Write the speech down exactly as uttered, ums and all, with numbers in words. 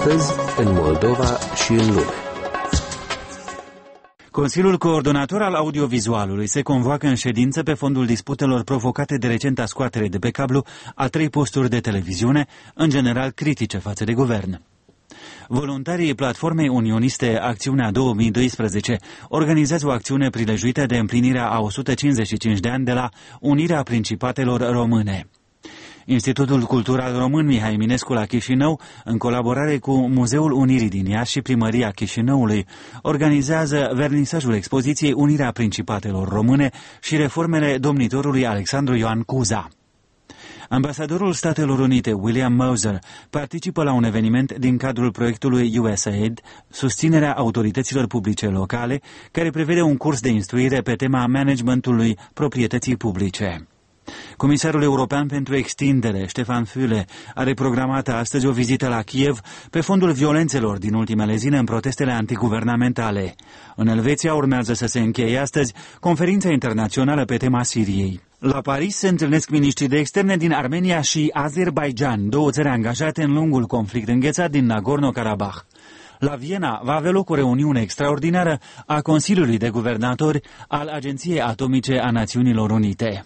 Astăzi, în Moldova și în lume. Consiliul Coordonator al Audiovizualului se convoacă în ședință pe fondul disputelor provocate de recenta scoatere de pe cablu a trei posturi de televiziune, în general critice față de guvern. Voluntarii Platformei Unioniste Acțiunea două mii doisprezece organizează o acțiune prilejuită de împlinirea a o sută cincizeci și cinci de ani de la Unirea Principatelor Române. Institutul Cultural Român Mihai Eminescu la Chișinău, în colaborare cu Muzeul Unirii din Iași și Primăria Chișinăului, organizează vernisajul expoziției Unirea Principatelor Române și reformele domnitorului Alexandru Ioan Cuza. Ambasadorul Statelor Unite, William Moser, participă la un eveniment din cadrul proiectului U S A I D, susținerea autorităților publice locale, care prevede un curs de instruire pe tema managementului proprietății publice. Comisarul European pentru Extindere, Ștefan Füle, are programată astăzi o vizită la Kiev pe fondul violențelor din ultimele zile în protestele antiguvernamentale. În Elveția urmează să se încheie astăzi conferința internațională pe tema Siriei. La Paris se întâlnesc miniștrii de externe din Armenia și Azerbaidjan, două țări angajate în lungul conflict înghețat din Nagorno-Karabakh. La Viena va avea loc o reuniune extraordinară a Consiliului de Guvernatori al Agenției Atomice a Națiunilor Unite.